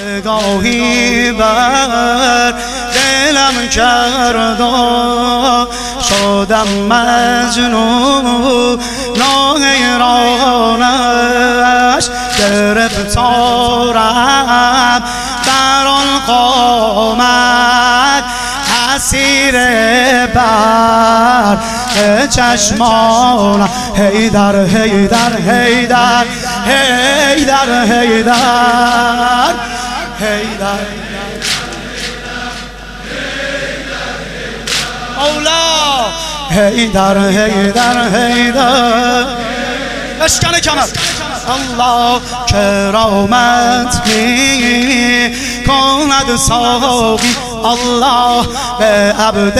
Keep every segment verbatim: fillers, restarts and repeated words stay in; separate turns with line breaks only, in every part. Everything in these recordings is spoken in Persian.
نگاهی بر دلم کرد و شدم مجنون ناحیرانش گرفتارم در آن قامت اسیر بر چشمانم حیدر حیدر حیدر حیدر حیدر حیدر مولا حیدر حیدر حیدر اشکن کمر الله کرامت می کند ساقی الله به عبد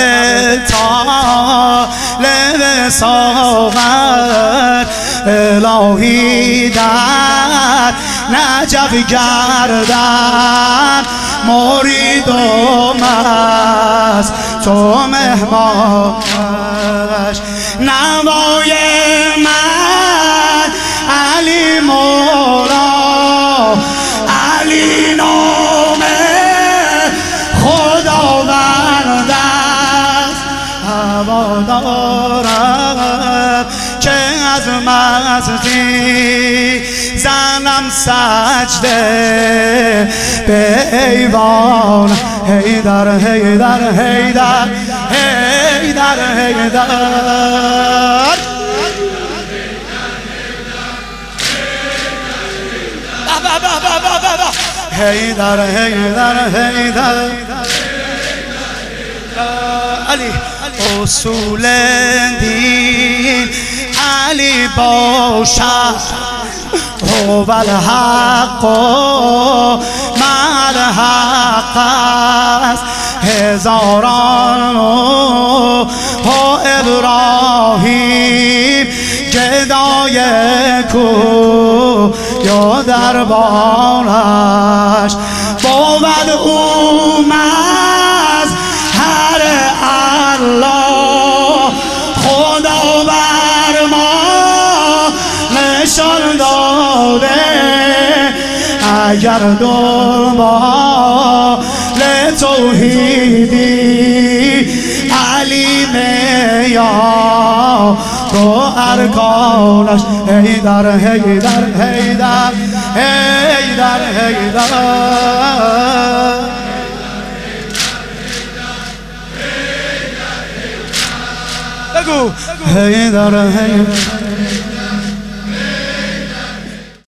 طالب ساغر الهی در نجف گردم مرید و مست تو مهمانش نوای من علی مولا علی نام خداوند است هوا دارم که از مستی زنم سجده به ایوان حیدر حیدر حیدر حیدر حیدر حیدر حیدر حیدر علی اصول دین علی باشد هو الحق مع الحق است هزاران و ابراهیم گدای کو یا دربارش بود او مظهر الله خدا بر ما نشان داده اگر دنبال توحیدی علی یا تو ارکانش حیدر حیدر حیدر حیدر حیدر بگو حیدر حیدر